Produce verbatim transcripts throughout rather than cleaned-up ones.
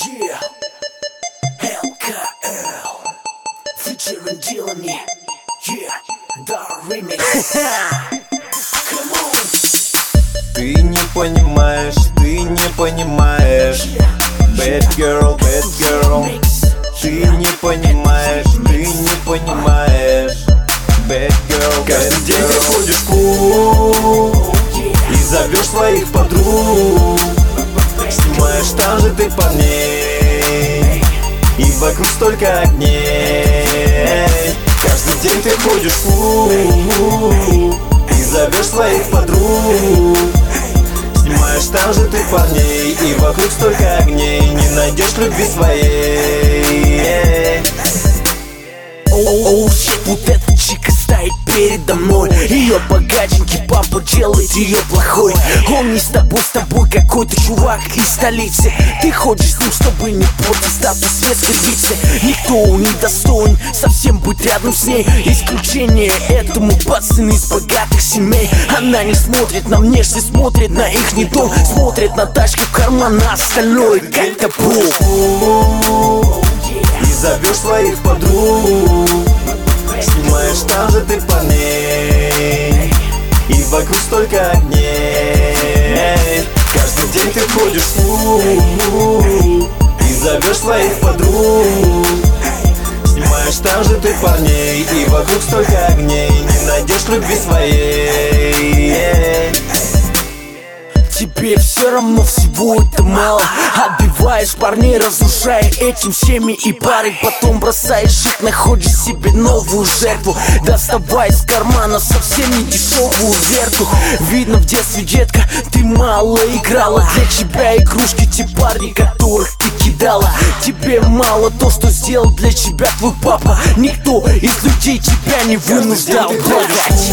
Yeah, эл ка эл featuring Dylan, yeah, the remix. Come on. Ты не понимаешь, ты не понимаешь. Bad girl, bad girl. Ты не понимаешь, ты не понимаешь. Bad girl, bad girl. Каждый день ты ходишь в клуб и зовешь своих подруг. Снимаешь там же ты парней, и вокруг столько огней. Каждый день ты ходишь в клуб и зовешь своих подруг. Снимаешь там же ты парней, и вокруг столько огней. Не найдешь любви своей. Оу, щит, вот эта чика стоит передо мной. Ее богатенький папа делает ее плохой. Он не с тобой, с тобой какой-то чувак из столицы. Ты ходишь с ним, чтобы не портить статус светской львицы. Никто не достоин совсем быть рядом с ней. Исключение этому пацаны из богатых семей. Она не смотрит на внешность, смотрит на ихний дом. Смотрит на тачки в карман, на остальное как-то бог. И зовешь своих подруг. Снимаешь там же ты парней, и вокруг столько огней. Каждый день ты ходишь в клуб и зовешь своих подруг. Снимаешь там же ты парней, и вокруг столько огней. Не найдешь любви своей. Тебе все равно, всего это мало. Отбиваешь парней, разрушая этим семьи и пары. Потом бросаешь их, находишь себе новую жертву. Доставай из кармана совсем не дешевую верту. Видно, в детстве, детка, ты мало играла. Для тебя игрушки те парни, которых ты кидала. Тебе мало то, что сделал для тебя твой папа. Никто из людей тебя не вынуждал плакать.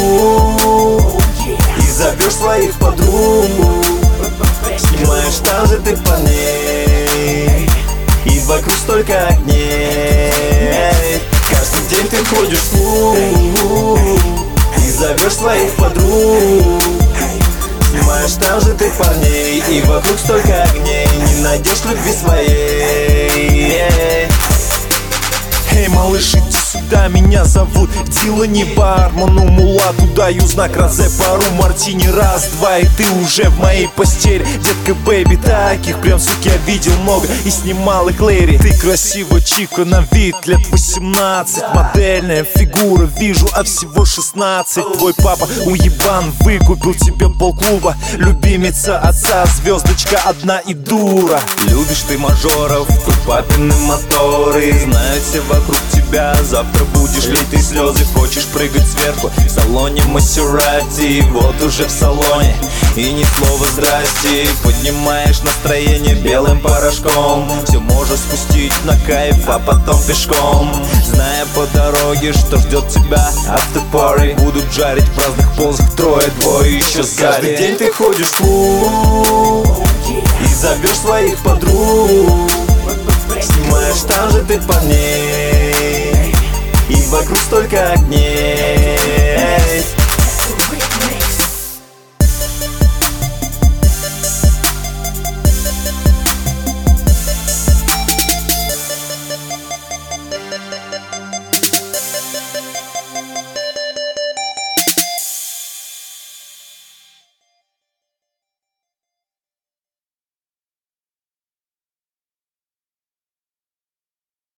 И зовешь своих подруг. Снимаешь там же ты парней, и вокруг столько огней. Каждый день ты ходишь в клуб и зовешь своих подруг. Снимаешь там же ты парней, и вокруг столько огней. Не найдешь любви своей. Эй, малыш, иди сюда, меня зовут Дилани, бармену мулату даю знак розе, пару мартини, раз, два, и ты уже в моей постели. Детка, бэйби, таких прям, суки, я видел много и снимал их Лэри. Ты красивая чика, на вид лет восемнадцать. Модельная фигура, вижу, а всего шестнадцать. Твой папа уебан, выкупил тебе полклуба. Любимица отца, звездочка одна и дура. Любишь ты мажоров, тут папины моторы. Знают все вокруг тебя, завтра будешь лить ты слезы. Хочешь прыгать сверху в салоне Масерати. Вот уже в салоне, и ни слова здрасте. Поднимаешь настроение белым порошком. Все можешь спустить на кайф, а потом пешком. Зная по дороге, что ждет тебя автопары. Будут жарить в разных позах, трое, двое еще сзади. Каждый день ты ходишь в клуб и зовешь своих подруг. Снимаешь там же ты парней, и вокруг столько огней.